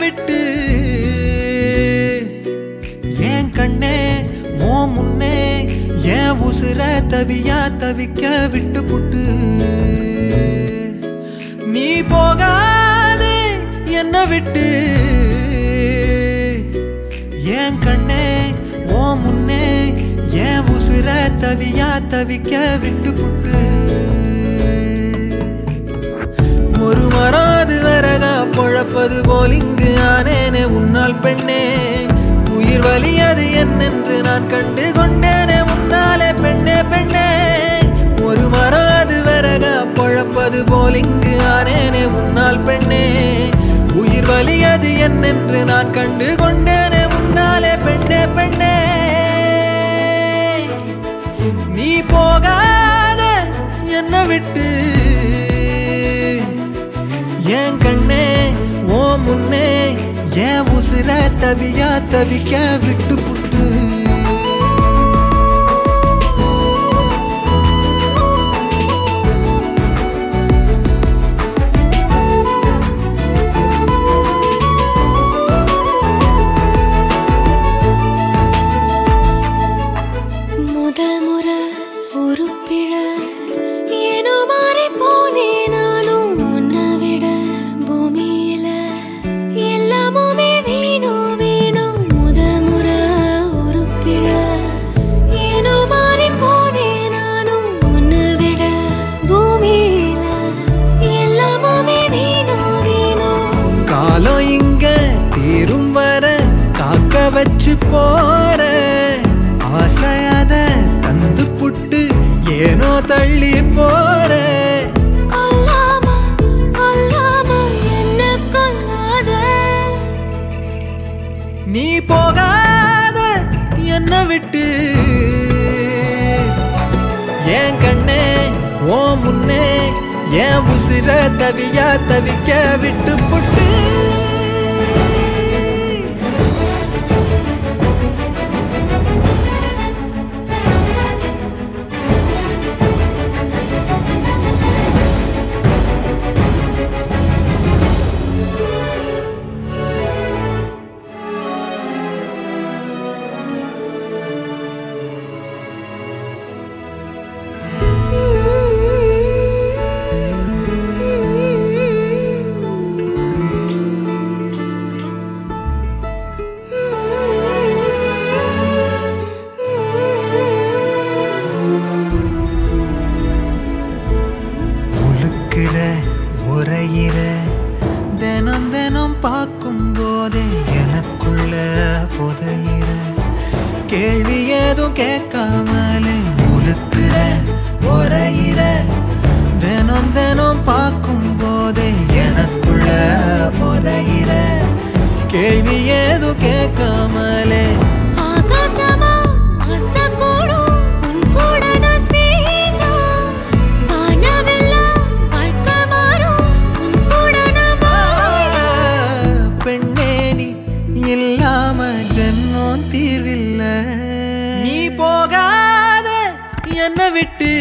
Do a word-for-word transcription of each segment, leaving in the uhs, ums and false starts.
விட்டு ஏன் கண்ணே ஓ முன்னே ஏன் உசுர தவியா தவிக்க விட்டு புட்டு நீ போகாதே என்ன விட்டு ஏன் கண்ணே ஓ முன்னே ஏன் உசுர தவியா தவிக்க விட்டு புட்டு ஒரு மராது வரகா பொழப்பது போல் இங்கு ஆனேனே உன்னால் பெண்ணே உயிர் வலியது என்னென்று நான் கண்டு கொண்டேனே உன்னாலே பெண்ணே பெண்ணே ஒரு மராது வரகா பொழப்பது போல் இங்கு ஆனேனே உன்னால் பெண்ணே உயிர் வலியது என்னென்று நான் கண்டு கொண்டேனே உன்னாலே பெண்ணே பெண்ணே நீ போகாத என்ன விட்டு ஏன் கண்ணே ஓ முன்னே ஏன் உசுர தவியா தவிக்க விட்டு புட்டு முதல் முறை ஒரு பிழ ஏனோ மாறி போனே நானும் உன்னை விட பூமியில எல்லாமுமே வீணும் வீணும் முதல் முறை ஒரு பிழ ஏனோ மாறி போனே நானும் உன்னை விட பூமியில எல்லாமுமே வீணும் வீணும் காலம் இங்க தீரும் வர காக்க வச்சு போற ஆசையாத தந்து புட்டு ஏனோ தள்ளி போற கொல்லாம கொல்லாம என்ன கொல்லாத நீ போகாத என்ன விட்டு ஏன் கண்ணே ஓ முன்னே ஏன் உசிர தவியா தவிக்க விட்டு புட்டு உரையிற தினம் தினம் பார்க்கும் போதே எனக்குள்ள புதையிற கேள்வி ஏதும் கேட்காமலே உலுக்குற உரையிற தினம் தினம் பார்க்கும் போதே எனக்குள்ள புதையிற கேள்வி ஏதும் கேட்காமலே ஆகாசமா ஆசைக்கூடும் உன் கூட நான் சேர்ந்தா வானவெல்லாம் வாழ்க்கை மாறும் உன் கூட நான் வாழ பெண்ணே நீ இல்லாம ஜென்மம் தீர்வில்ல நீ போகாத என்ன விட்டு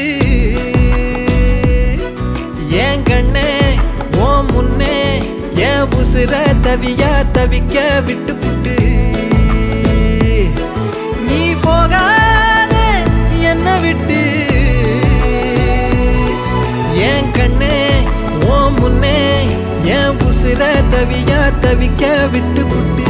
ஏன் கண்ணே ஓ முன்னே ஏன் உசுர தவியா தவிக்க விட்டு புட்டு நீ போகாத என்ன விட்டு ஏன் கண்ணே ஓ முன்னே ஏன் உசுர தவியா தவிக்க விட்டு புட்டு